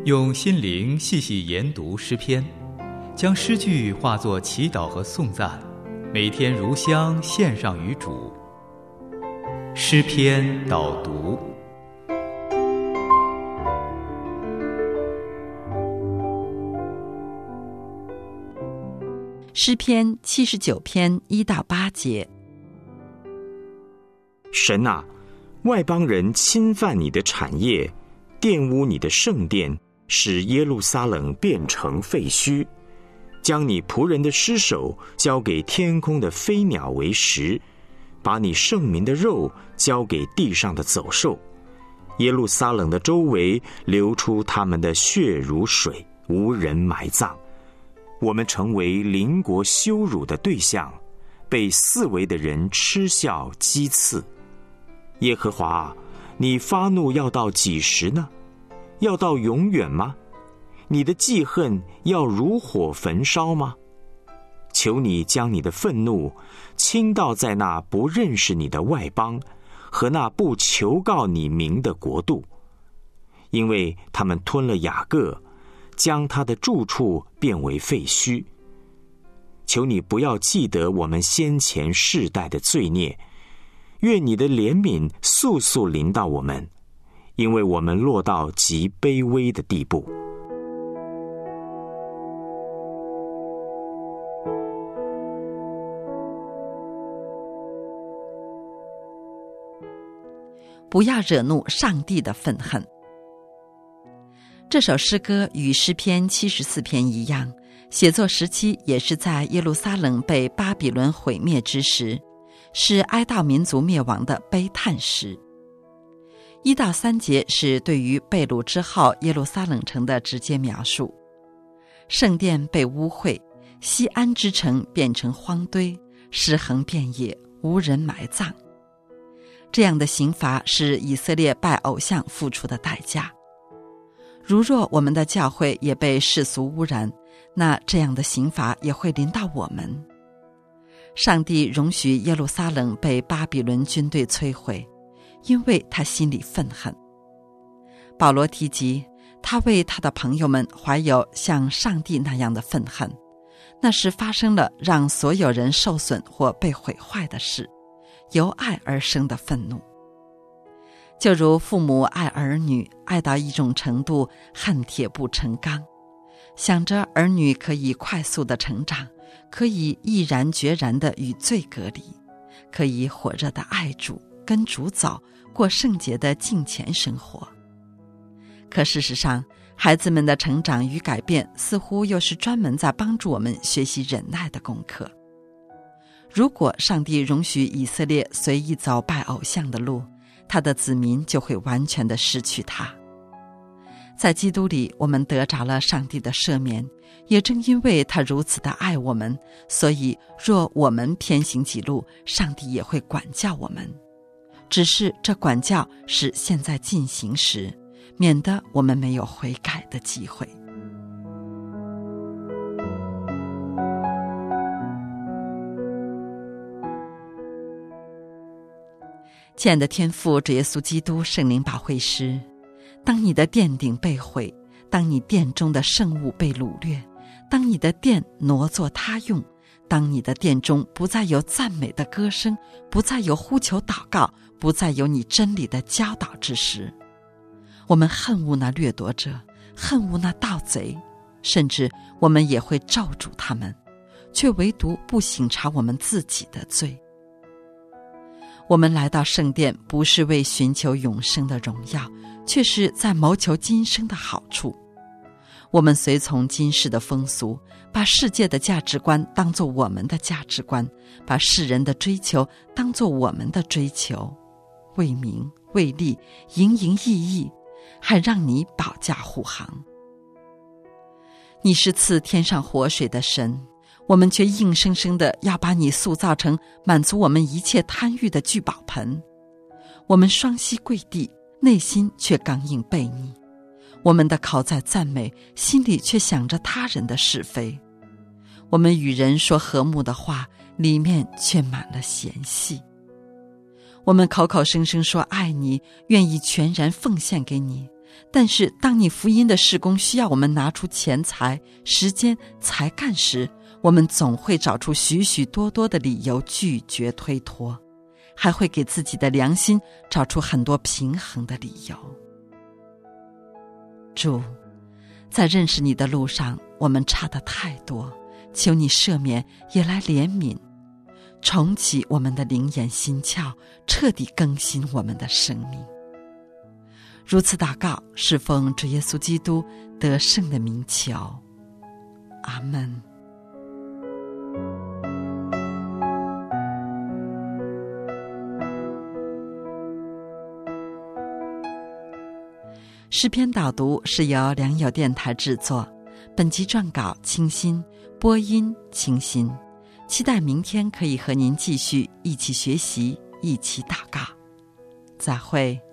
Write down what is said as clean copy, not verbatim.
用心灵细细研读诗篇，将诗句化作祈祷和颂赞，每天如香献上于主。诗篇导读。 诗篇79篇1到8节。 神啊，外邦人侵犯你的产业，玷污你的圣殿，使耶路撒冷变成废墟，将你仆人的尸首交给天空的飞鸟为食，把你圣民的肉交给地上的走兽。耶路撒冷的周围流出他们的血如水，无人埋葬。我们成为邻国羞辱的对象，被四围的人嗤笑讥刺。耶和华，你发怒要到几时呢？要到永远吗？你的记恨要如火焚烧吗？求你将你的愤怒倾倒在那不认识你的外邦和那不求告你名的国度，因为他们吞了雅各，将他的住处变为废墟。求你不要记得我们先前世代的罪孽，愿你的怜悯速速临到我们，因为我们落到极卑微的地步。 不要惹怒上帝的愤恨。这首诗歌与诗篇74篇一样，写作时期也是在耶路撒冷被巴比伦毁灭之时，是哀悼民族灭亡的悲叹时。1到3节是对于被掳之后耶路撒冷城的直接描述。圣殿被污秽，西安之城变成荒堆，尸横遍野，无人埋葬。这样的刑罚是以色列拜偶像付出的代价。如若我们的教会也被世俗污染，那这样的刑罚也会临到我们。上帝容许耶路撒冷被巴比伦军队摧毁，因为他心里愤恨。保罗提及，他为他的朋友们怀有像上帝那样的愤恨，那是发生了让所有人受损或被毁坏的事，由爱而生的愤怒。就如父母爱儿女，爱到一种程度，恨铁不成钢，想着儿女可以快速的成长，可以毅然决然地与罪隔离，可以火热地爱主，跟主走，过圣洁的敬虔生活。可事实上，孩子们的成长与改变似乎又是专门在帮助我们学习忍耐的功课。如果上帝容许以色列随意走拜偶像的路，他的子民就会完全地失去他。在基督里，我们得着了上帝的赦免，也正因为他如此的爱我们，所以若我们偏行己路，上帝也会管教我们。只是这管教是现在进行时，免得我们没有悔改的机会。亲爱的天父主耶稣基督圣灵保惠师，当你的殿顶被毁，当你殿中的圣物被掳掠，当你的殿挪作他用，当你的殿中不再有赞美的歌声，不再有呼求祷告，不再有你真理的教导之时，我们恨恶那掠夺者，恨恶那盗贼，甚至我们也会咒诅他们，却唯独不省察我们自己的罪。我们来到圣殿，不是为寻求永生的荣耀，却是在谋求今生的好处。我们随从今世的风俗，把世界的价值观当作我们的价值观，把世人的追求当作我们的追求，为名为利，营营役役，还让你保驾护航。你是赐天上活水的神，我们却硬生生的要把你塑造成满足我们一切贪欲的聚宝盆。我们双膝跪地，内心却刚硬悖逆。我们的口在赞美，心里却想着他人的是非。我们与人说和睦的话，里面却满了嫌隙。我们口口声声说爱你，愿意全然奉献给你， 但是当你福音的事工需要我们拿出钱财、时间、才干时，我们总会找出许许多多的理由拒绝推脱，还会给自己的良心找出很多平衡的理由。主，在认识你的路上，我们差得太多，求你赦免，也来怜悯，重启我们的灵眼心窍，彻底更新我们的生命。如此祷告，是奉主耶稣基督得胜的名求，阿们。诗篇导读是由良友电台制作，本集撰稿清新，播音清新。期待明天可以和您继续一起学习，一起祷告。再会。